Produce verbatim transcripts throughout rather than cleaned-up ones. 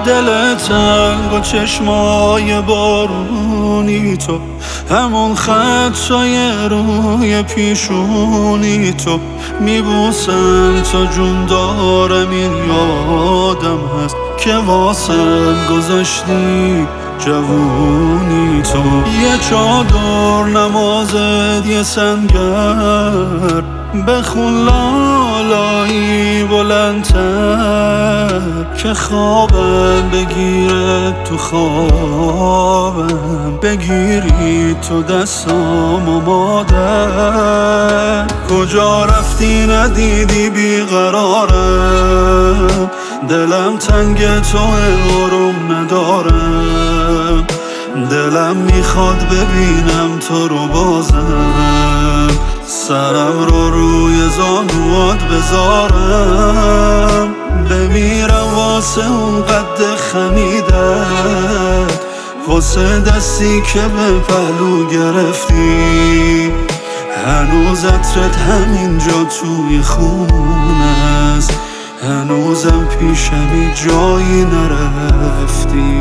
دل تنگ و چشمای بارونی تو، همون خطای روی پیشونی تو، میبوسم تا جون دارم این یادم هست که واسم گذاشتی جوونی تو. یه چادر نمازت یه سنگر، بخون لالایی بلندتر که خوابم بگیره تو خوابم، بگیری تو دستام و مادر. کجا رفتی ندیدی بیقرارم، دلم تنگ تو آروم ندارم، دلم میخواد ببینم تو رو بازم، سرم رو روی زانوات بذارم، بمیرم واسه اون قد خمیدت، واسه دستی که به پهلو گرفتی، هنوز عطرت همینجا توی خونه است، هنوزم پیشمی جایی نرفتی.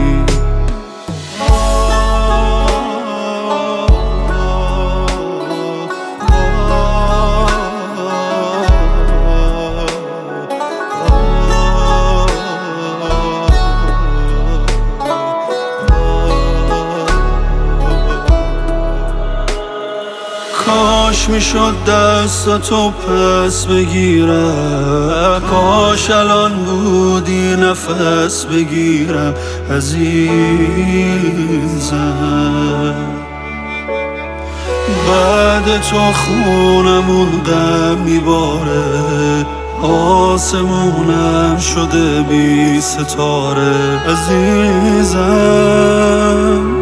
کاش میشد دستاتو پس بگیرم، کاش الان بودی نفس بگیرم عزیزم. بعد تو خونمون غم میباره، آسمونم شده بی ستاره عزیزم.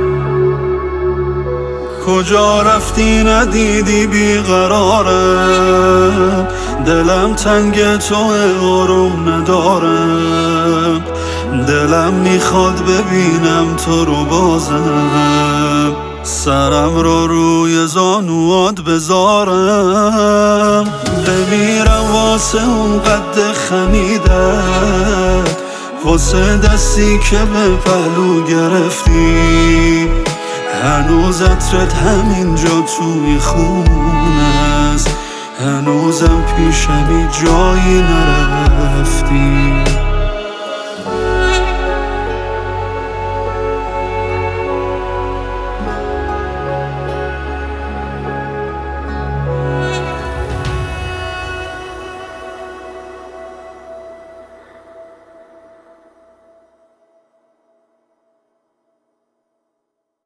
کجا رفتی ندیدی بیقرارم، دلم تنگ تو آروم ندارم، دلم میخواد ببینم تو رو بازم، سرم رو روی زانوات بذارم، بمیرم واسه اون قد خمیدت، واسه دستی که به پهلو گرفتی، هنوز عطرت همینجا توی خونه است، هنوزم پیشمی جایی نرفتی.